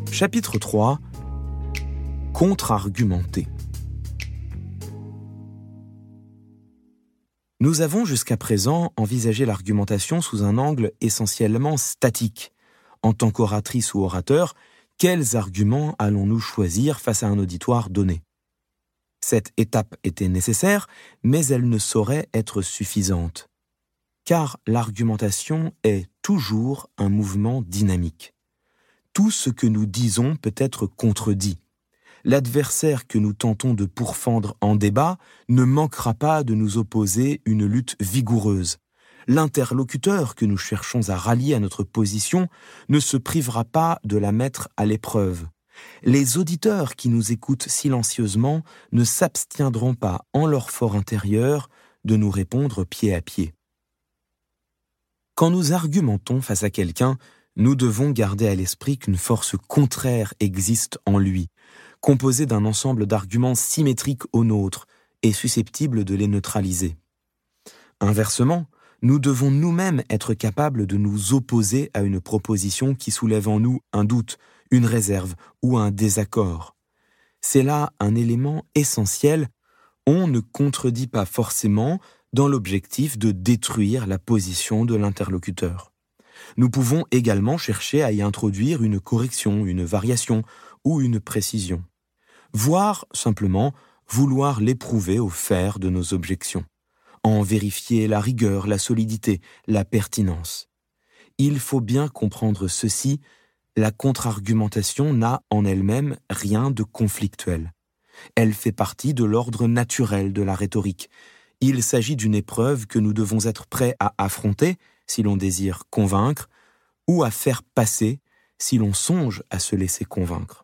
Chapitre 3. Contre-argumenter. Nous avons jusqu'à présent envisagé l'argumentation sous un angle essentiellement statique. En tant qu'oratrice ou orateur, quels arguments allons-nous choisir face à un auditoire donné ? Cette étape était nécessaire, mais elle ne saurait être suffisante. Car l'argumentation est toujours un mouvement dynamique. Tout ce que nous disons peut être contredit. L'adversaire que nous tentons de pourfendre en débat ne manquera pas de nous opposer une lutte vigoureuse. L'interlocuteur que nous cherchons à rallier à notre position ne se privera pas de la mettre à l'épreuve. Les auditeurs qui nous écoutent silencieusement ne s'abstiendront pas en leur fort intérieur de nous répondre pied à pied. Quand nous argumentons face à quelqu'un, nous devons garder à l'esprit qu'une force contraire existe en lui, composée d'un ensemble d'arguments symétriques aux nôtres et susceptibles de les neutraliser. Inversement, nous devons nous-mêmes être capables de nous opposer à une proposition qui soulève en nous un doute, une réserve ou un désaccord. C'est là un élément essentiel. On ne contredit pas forcément dans l'objectif de détruire la position de l'interlocuteur. Nous pouvons également chercher à y introduire une correction, une variation ou une précision, voire simplement vouloir l'éprouver au fer de nos objections, en vérifier la rigueur, la solidité, la pertinence. Il faut bien comprendre ceci, la contre-argumentation n'a en elle-même rien de conflictuel. Elle fait partie de l'ordre naturel de la rhétorique. Il s'agit d'une épreuve que nous devons être prêts à affronter si l'on désire convaincre, ou à faire passer si l'on songe à se laisser convaincre.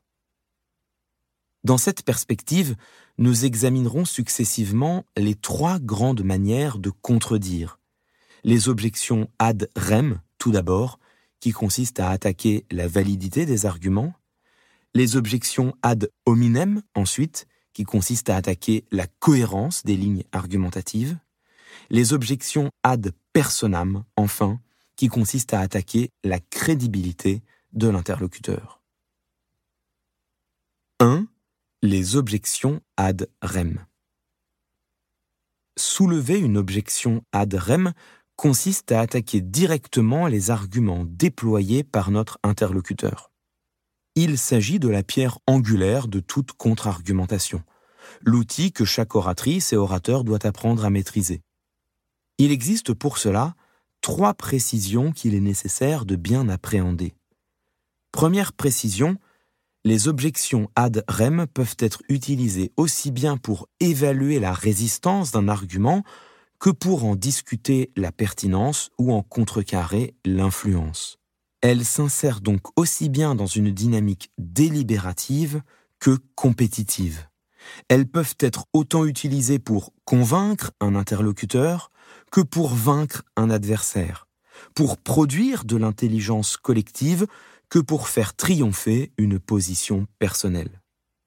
Dans cette perspective, nous examinerons successivement les 3 grandes manières de contredire. Les objections ad rem, tout d'abord, qui consistent à attaquer la validité des arguments. Les objections ad hominem, ensuite, qui consistent à attaquer la cohérence des lignes argumentatives. Les objections ad personam, enfin, qui consistent à attaquer la crédibilité de l'interlocuteur. 1. Les objections ad rem. Soulever une objection ad rem consiste à attaquer directement les arguments déployés par notre interlocuteur. Il s'agit de la pierre angulaire de toute contre-argumentation, l'outil que chaque oratrice et orateur doit apprendre à maîtriser. Il existe pour cela 3 précisions qu'il est nécessaire de bien appréhender. Première précision, les objections ad rem peuvent être utilisées aussi bien pour évaluer la résistance d'un argument que pour en discuter la pertinence ou en contrecarrer l'influence. Elles s'insèrent donc aussi bien dans une dynamique délibérative que compétitive. Elles peuvent être autant utilisées pour convaincre un interlocuteur que pour vaincre un adversaire, pour produire de l'intelligence collective que pour faire triompher une position personnelle.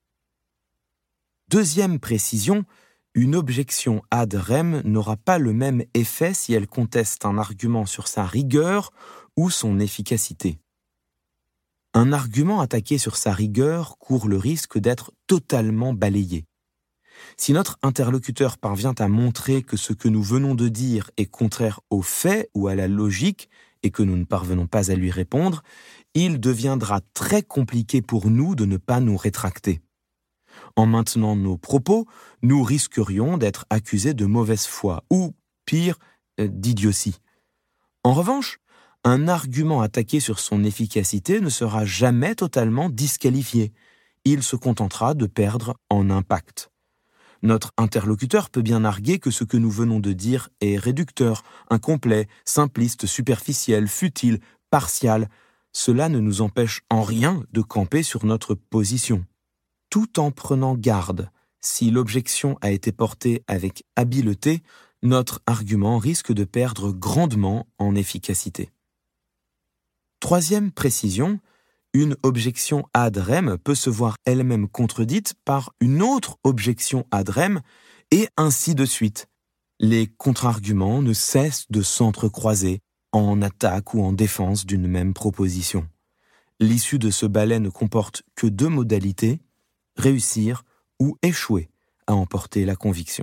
Deuxième précision, une objection ad rem n'aura pas le même effet si elle conteste un argument sur sa rigueur ou son efficacité. Un argument attaqué sur sa rigueur court le risque d'être totalement balayé. Si notre interlocuteur parvient à montrer que ce que nous venons de dire est contraire aux faits ou à la logique et que nous ne parvenons pas à lui répondre, il deviendra très compliqué pour nous de ne pas nous rétracter. En maintenant nos propos, nous risquerions d'être accusés de mauvaise foi ou, pire, d'idiotie. En revanche, un argument attaqué sur son efficacité ne sera jamais totalement disqualifié. Il se contentera de perdre en impact. Notre interlocuteur peut bien arguer que ce que nous venons de dire est réducteur, incomplet, simpliste, superficiel, futile, partial. Cela ne nous empêche en rien de camper sur notre position. Tout en prenant garde, si l'objection a été portée avec habileté, notre argument risque de perdre grandement en efficacité. Troisième précision, une objection ad rem peut se voir elle-même contredite par une autre objection ad rem et ainsi de suite. Les contre-arguments ne cessent de s'entrecroiser en attaque ou en défense d'une même proposition. L'issue de ce ballet ne comporte que 2 modalités, réussir ou échouer à emporter la conviction.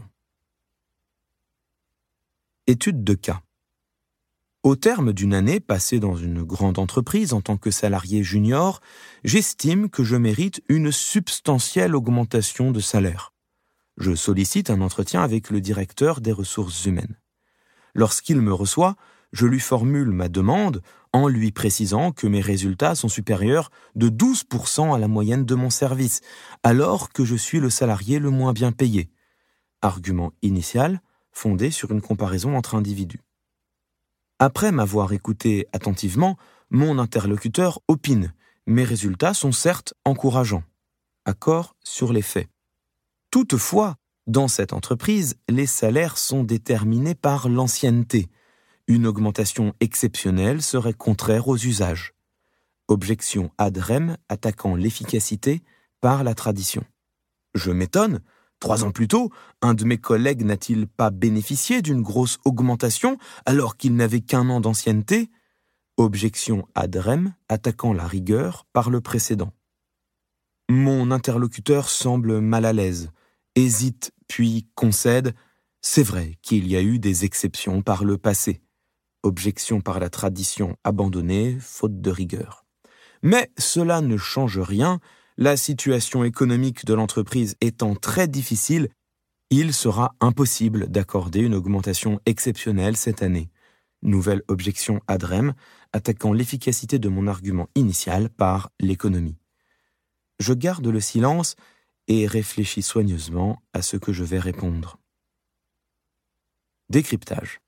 Étude de cas. Au terme d'une année passée dans une grande entreprise en tant que salarié junior, j'estime que je mérite une substantielle augmentation de salaire. Je sollicite un entretien avec le directeur des ressources humaines. Lorsqu'il me reçoit, je lui formule ma demande en lui précisant que mes résultats sont supérieurs de 12% à la moyenne de mon service, alors que je suis le salarié le moins bien payé. Argument initial fondé sur une comparaison entre individus. Après m'avoir écouté attentivement, mon interlocuteur opine. Mes résultats sont certes encourageants. Accord sur les faits. Toutefois, dans cette entreprise, les salaires sont déterminés par l'ancienneté. Une augmentation exceptionnelle serait contraire aux usages. Objection ad rem attaquant l'efficacité par la tradition. Je m'étonne, 3 ans plus tôt, un de mes collègues n'a-t-il pas bénéficié d'une grosse augmentation alors qu'il n'avait qu'1 an d'ancienneté? Objection ad rem attaquant la rigueur par le précédent. Mon interlocuteur semble mal à l'aise, hésite puis concède. C'est vrai qu'il y a eu des exceptions par le passé. Objection par la tradition abandonnée, faute de rigueur. Mais cela ne change rien. La situation économique de l'entreprise étant très difficile, il sera impossible d'accorder une augmentation exceptionnelle cette année. Nouvelle objection ad rem, attaquant l'efficacité de mon argument initial par l'économie. Je garde le silence et réfléchis soigneusement à ce que je vais répondre. Décryptage.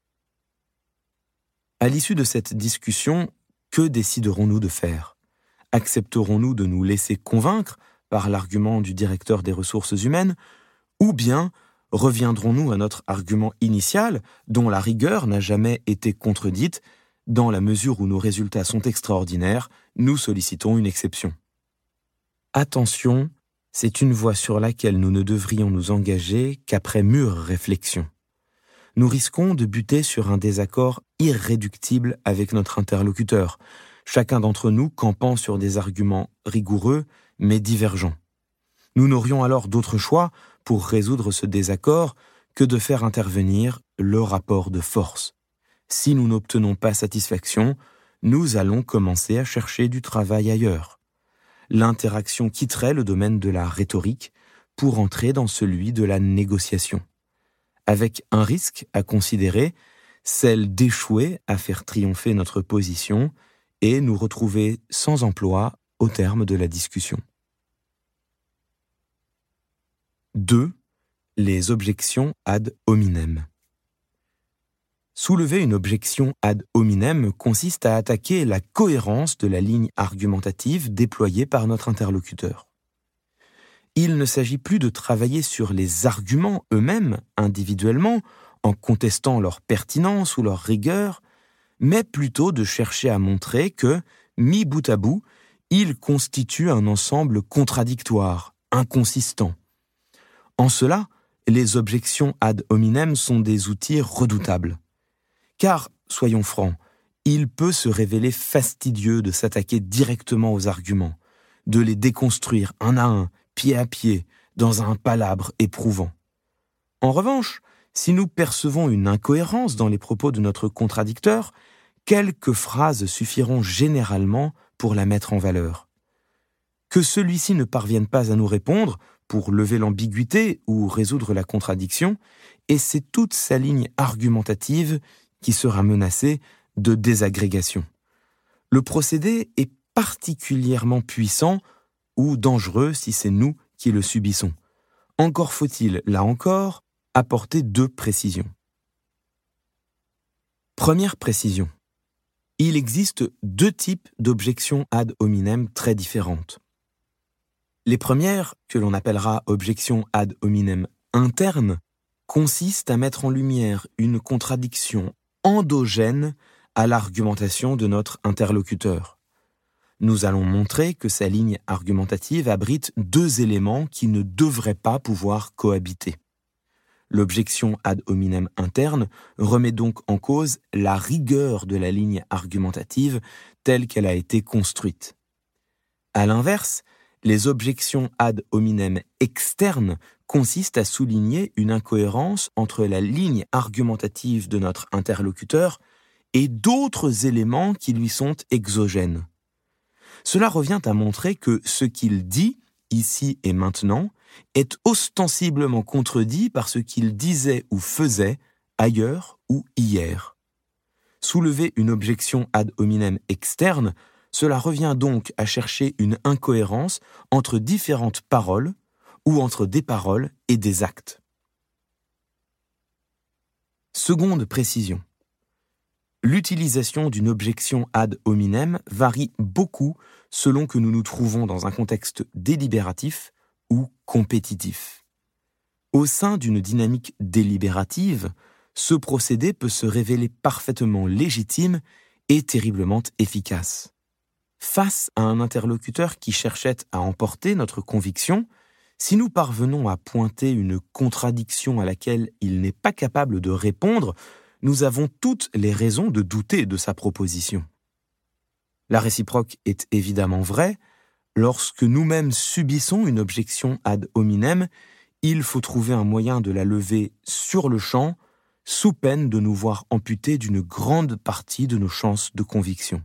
À l'issue de cette discussion, que déciderons-nous de faire ? Accepterons-nous de nous laisser convaincre par l'argument du directeur des ressources humaines, ou bien reviendrons-nous à notre argument initial, dont la rigueur n'a jamais été contredite, dans la mesure où nos résultats sont extraordinaires, nous sollicitons une exception. Attention, c'est une voie sur laquelle nous ne devrions nous engager qu'après mûre réflexion. Nous risquons de buter sur un désaccord irréductible avec notre interlocuteur, chacun d'entre nous campant sur des arguments rigoureux mais divergents. Nous n'aurions alors d'autre choix pour résoudre ce désaccord que de faire intervenir le rapport de force. Si nous n'obtenons pas satisfaction, nous allons commencer à chercher du travail ailleurs. L'interaction quitterait le domaine de la rhétorique pour entrer dans celui de la négociation. Avec un risque à considérer, celle d'échouer à faire triompher notre position et nous retrouver sans emploi au terme de la discussion. 2. Les objections ad hominem. Soulever une objection ad hominem consiste à attaquer la cohérence de la ligne argumentative déployée par notre interlocuteur. Il ne s'agit plus de travailler sur les arguments eux-mêmes individuellement, en contestant leur pertinence ou leur rigueur, mais plutôt de chercher à montrer que, mis bout à bout, ils constituent un ensemble contradictoire, inconsistant. En cela, les objections ad hominem sont des outils redoutables. Car, soyons francs, il peut se révéler fastidieux de s'attaquer directement aux arguments, de les déconstruire un à un, pied à pied, dans un palabre éprouvant. En revanche, si nous percevons une incohérence dans les propos de notre contradicteur, quelques phrases suffiront généralement pour la mettre en valeur. Que celui-ci ne parvienne pas à nous répondre pour lever l'ambiguïté ou résoudre la contradiction, et c'est toute sa ligne argumentative qui sera menacée de désagrégation. Le procédé est particulièrement puissant ou dangereux si c'est nous qui le subissons. Encore faut-il, là encore, apporter 2 précisions. Première précision. Il existe 2 types d'objections ad hominem très différentes. Les premières, que l'on appellera objections ad hominem internes, consistent à mettre en lumière une contradiction endogène à l'argumentation de notre interlocuteur. Nous allons montrer que sa ligne argumentative abrite 2 éléments qui ne devraient pas pouvoir cohabiter. L'objection ad hominem interne remet donc en cause la rigueur de la ligne argumentative telle qu'elle a été construite. À l'inverse, les objections ad hominem externes consistent à souligner une incohérence entre la ligne argumentative de notre interlocuteur et d'autres éléments qui lui sont exogènes. Cela revient à montrer que ce qu'il dit, ici et maintenant, est ostensiblement contredit par ce qu'il disait ou faisait ailleurs ou hier. Soulever une objection ad hominem externe, cela revient donc à chercher une incohérence entre différentes paroles ou entre des paroles et des actes. Seconde précision. L'utilisation d'une objection ad hominem varie beaucoup selon que nous nous trouvons dans un contexte délibératif ou compétitif. Au sein d'une dynamique délibérative, ce procédé peut se révéler parfaitement légitime et terriblement efficace. Face à un interlocuteur qui cherchait à emporter notre conviction, si nous parvenons à pointer une contradiction à laquelle il n'est pas capable de répondre, nous avons toutes les raisons de douter de sa proposition. La réciproque est évidemment vraie. Lorsque nous-mêmes subissons une objection ad hominem, il faut trouver un moyen de la lever sur le champ, sous peine de nous voir amputés d'une grande partie de nos chances de conviction.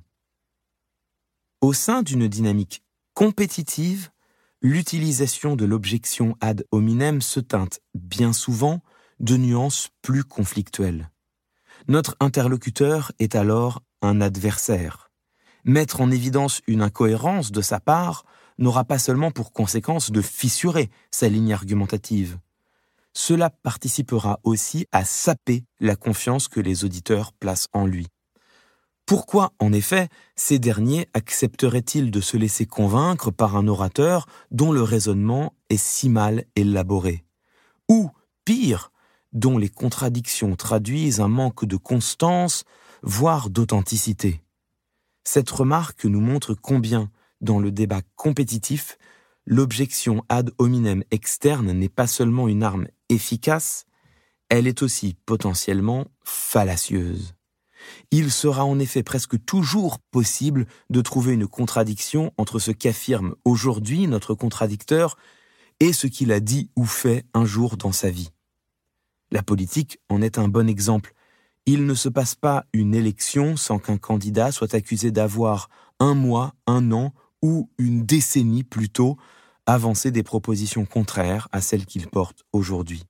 Au sein d'une dynamique compétitive, l'utilisation de l'objection ad hominem se teinte bien souvent de nuances plus conflictuelles. Notre interlocuteur est alors un adversaire. Mettre en évidence une incohérence de sa part n'aura pas seulement pour conséquence de fissurer sa ligne argumentative. Cela participera aussi à saper la confiance que les auditeurs placent en lui. Pourquoi, en effet, ces derniers accepteraient-ils de se laisser convaincre par un orateur dont le raisonnement est si mal élaboré? Ou, pire, dont les contradictions traduisent un manque de constance, voire d'authenticité? Cette remarque nous montre combien, dans le débat compétitif, l'objection ad hominem externe n'est pas seulement une arme efficace, elle est aussi potentiellement fallacieuse. Il sera en effet presque toujours possible de trouver une contradiction entre ce qu'affirme aujourd'hui notre contradicteur et ce qu'il a dit ou fait un jour dans sa vie. La politique en est un bon exemple. Il ne se passe pas une élection sans qu'un candidat soit accusé d'avoir un mois, un an ou une décennie plus tôt avancé des propositions contraires à celles qu'il porte aujourd'hui.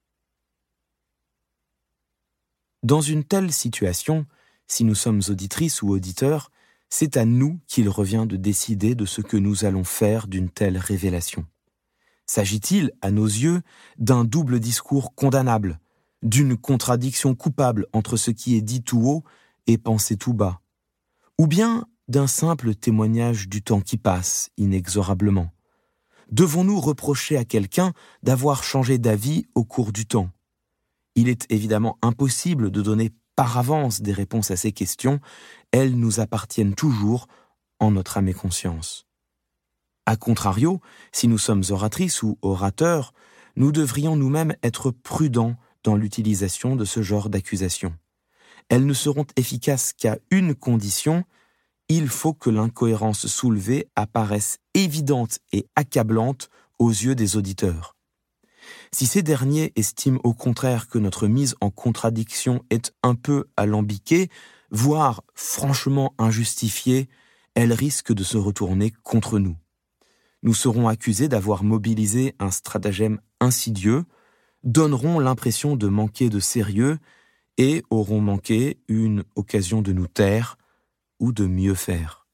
Dans une telle situation, si nous sommes auditrices ou auditeurs, c'est à nous qu'il revient de décider de ce que nous allons faire d'une telle révélation. S'agit-il, à nos yeux, d'un double discours condamnable, d'une contradiction coupable entre ce qui est dit tout haut et pensé tout bas, ou bien d'un simple témoignage du temps qui passe inexorablement? Devons-nous reprocher à quelqu'un d'avoir changé d'avis au cours du temps? Il est évidemment impossible de donner par avance des réponses à ces questions, elles nous appartiennent toujours en notre âme et conscience. A contrario, si nous sommes oratrices ou orateurs, nous devrions nous-mêmes être prudents dans l'utilisation de ce genre d'accusations. Elles ne seront efficaces qu'à une condition: il faut que l'incohérence soulevée apparaisse évidente et accablante aux yeux des auditeurs. Si ces derniers estiment au contraire que notre mise en contradiction est un peu alambiquée, voire franchement injustifiée, elle risque de se retourner contre nous. Nous serons accusés d'avoir mobilisé un stratagème insidieux, donneront l'impression de manquer de sérieux et auront manqué une occasion de nous taire ou de mieux faire.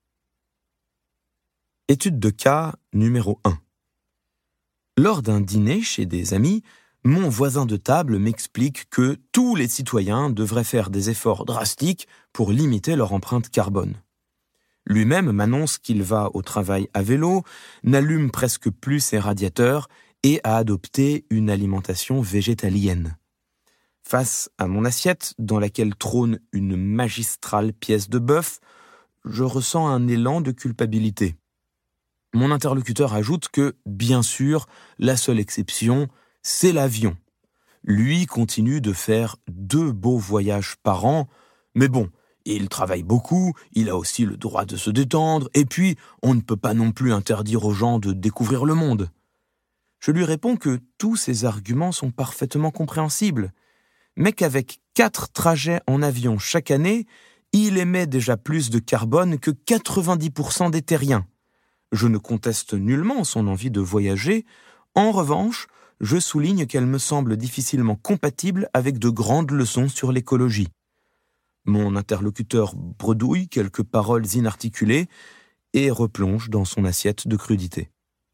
Étude de cas numéro 1. Lors d'un dîner chez des amis, mon voisin de table m'explique que tous les citoyens devraient faire des efforts drastiques pour limiter leur empreinte carbone. Lui-même m'annonce qu'il va au travail à vélo, n'allume presque plus ses radiateurs et a adopté une alimentation végétalienne. Face à mon assiette, dans laquelle trône une magistrale pièce de bœuf, je ressens un élan de culpabilité. Mon interlocuteur ajoute que, bien sûr, la seule exception, c'est l'avion. Lui continue de faire 2 beaux voyages par an, mais bon, Il travaille beaucoup, il a aussi le droit de se détendre, et puis on ne peut pas non plus interdire aux gens de découvrir le monde. Je lui réponds que tous ces arguments sont parfaitement compréhensibles, mais qu'avec 4 trajets en avion chaque année, il émet déjà plus de carbone que 90% des terriens. Je ne conteste nullement son envie de voyager. En revanche, je souligne qu'elle me semble difficilement compatible avec de grandes leçons sur l'écologie. Mon interlocuteur bredouille quelques paroles inarticulées et replonge dans son assiette de crudité.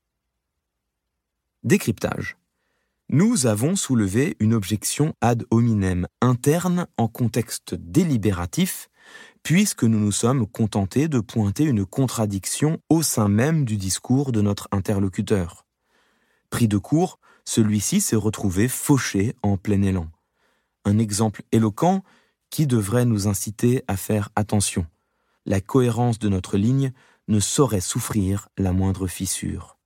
Décryptage. Nous avons soulevé une objection ad hominem interne en contexte délibératif, puisque nous nous sommes contentés de pointer une contradiction au sein même du discours de notre interlocuteur. Pris de court, celui-ci s'est retrouvé fauché en plein élan. Un exemple éloquent qui devrait nous inciter à faire attention. La cohérence de notre ligne ne saurait souffrir la moindre fissure.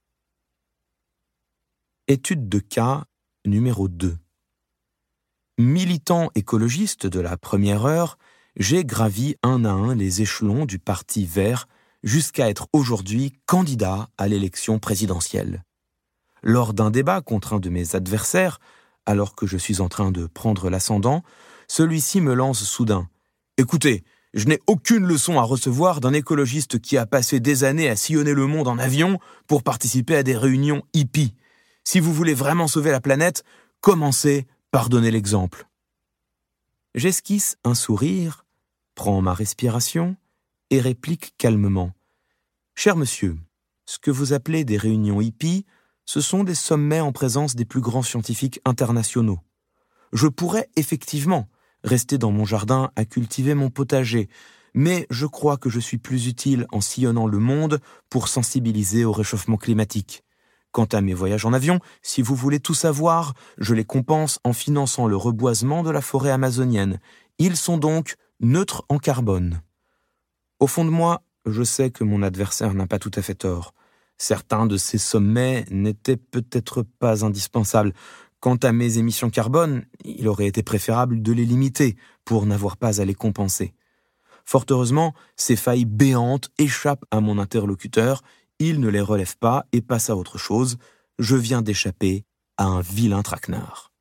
Étude de cas numéro 2. Militant écologiste de la première heure, j'ai gravi un à un les échelons du Parti vert jusqu'à être aujourd'hui candidat à l'élection présidentielle. Lors d'un débat contre un de mes adversaires, alors que je suis en train de prendre l'ascendant, celui-ci me lance soudain. « Écoutez, je n'ai aucune leçon à recevoir d'un écologiste qui a passé des années à sillonner le monde en avion pour participer à des réunions hippies. Si vous voulez vraiment sauver la planète, commencez par donner l'exemple. » J'esquisse un sourire, prends ma respiration et réplique calmement. « Cher monsieur, ce que vous appelez des réunions hippies, ce sont des sommets en présence des plus grands scientifiques internationaux. Je pourrais effectivement rester dans mon jardin à cultiver mon potager, mais je crois que je suis plus utile en sillonnant le monde pour sensibiliser au réchauffement climatique. Quant à mes voyages en avion, si vous voulez tout savoir, je les compense en finançant le reboisement de la forêt amazonienne. Ils sont donc neutres en carbone. » Au fond de moi, je sais que mon adversaire n'a pas tout à fait tort. Certains de ces sommets n'étaient peut-être pas indispensables. Quant à mes émissions carbone, il aurait été préférable de les limiter pour n'avoir pas à les compenser. Fort heureusement, ces failles béantes échappent à mon interlocuteur. Il ne les relève pas et passe à autre chose. Je viens d'échapper à un vilain traquenard.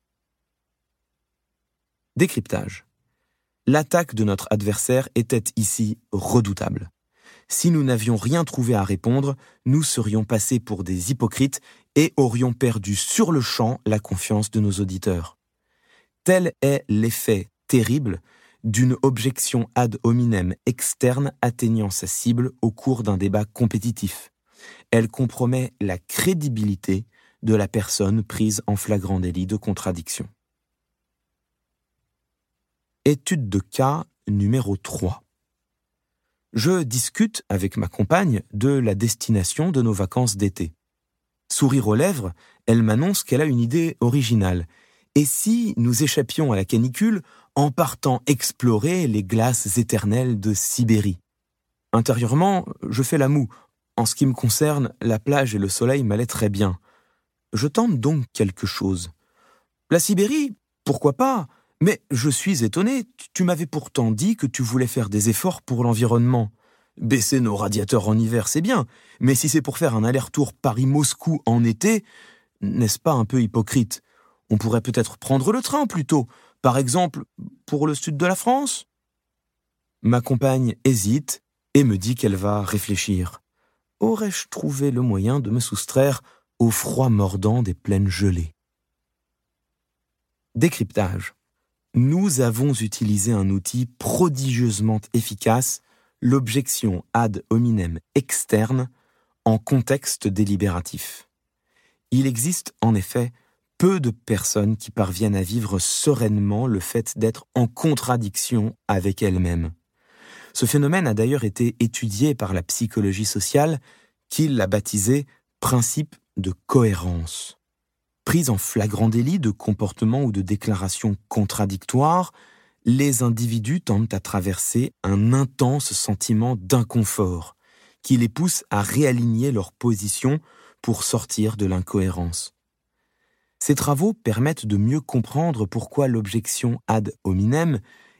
Décryptage. L'attaque de notre adversaire était ici redoutable. Si nous n'avions rien trouvé à répondre, nous serions passés pour des hypocrites et aurions perdu sur le champ la confiance de nos auditeurs. Tel est l'effet terrible d'une objection ad hominem externe atteignant sa cible au cours d'un débat compétitif. Elle compromet la crédibilité de la personne prise en flagrant délit de contradiction. Étude de cas numéro 3. Je discute avec ma compagne de la destination de nos vacances d'été. Sourire aux lèvres, elle m'annonce qu'elle a une idée originale. Et si nous échappions à la canicule en partant explorer les glaces éternelles de Sibérie? Intérieurement, je fais la moue. En ce qui me concerne, la plage et le soleil m'allaient très bien. Je tente donc quelque chose. La Sibérie, pourquoi pas? Mais je suis étonné, tu m'avais pourtant dit que tu voulais faire des efforts pour l'environnement. Baisser nos radiateurs en hiver, c'est bien, mais si c'est pour faire un aller-retour Paris-Moscou en été, n'est-ce pas un peu hypocrite? On pourrait peut-être prendre le train plutôt, par exemple pour le sud de la France. Ma compagne hésite et me dit qu'elle va réfléchir. Aurais-je trouvé le moyen de me soustraire au froid mordant des plaines gelées? Décryptage. Nous avons utilisé un outil prodigieusement efficace, l'objection ad hominem externe, en contexte délibératif. Il existe en effet peu de personnes qui parviennent à vivre sereinement le fait d'être en contradiction avec elles-mêmes. Ce phénomène a d'ailleurs été étudié par la psychologie sociale, qui l'a baptisé « principe de cohérence ». Pris en flagrant délit de comportements ou de déclarations contradictoires, les individus tendent à traverser un intense sentiment d'inconfort qui les pousse à réaligner leur position pour sortir de l'incohérence. Ces travaux permettent de mieux comprendre pourquoi l'objection ad hominem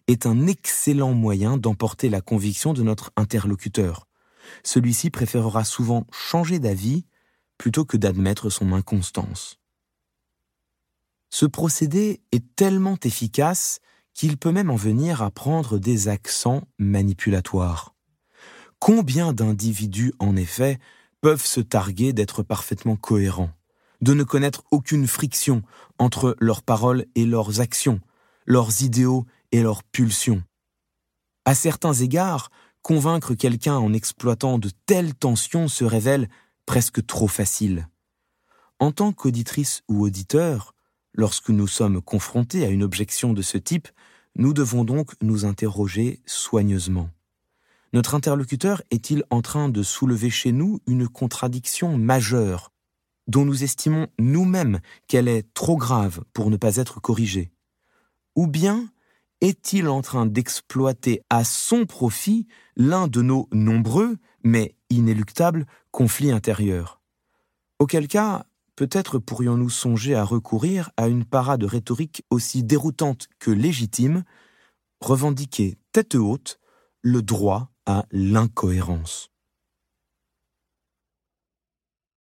est un excellent moyen d'emporter la conviction de notre interlocuteur. Celui-ci préférera souvent changer d'avis plutôt que d'admettre son inconstance. Ce procédé est tellement efficace qu'il peut même en venir à prendre des accents manipulatoires. Combien d'individus, en effet, peuvent se targuer d'être parfaitement cohérents, de ne connaître aucune friction entre leurs paroles et leurs actions, leurs idéaux et leurs pulsions. À certains égards, convaincre quelqu'un en exploitant de telles tensions se révèle presque trop facile. En tant qu'auditrice ou auditeur, lorsque nous sommes confrontés à une objection de ce type, nous devons donc nous interroger soigneusement. Notre interlocuteur est-il en train de soulever chez nous une contradiction majeure, dont nous estimons nous-mêmes qu'elle est trop grave pour ne pas être corrigée? Ou bien est-il en train d'exploiter à son profit l'un de nos nombreux, mais inéluctables, conflits intérieurs? Auquel cas, peut-être pourrions-nous songer à recourir à une parade rhétorique aussi déroutante que légitime, revendiquer tête haute le droit à l'incohérence.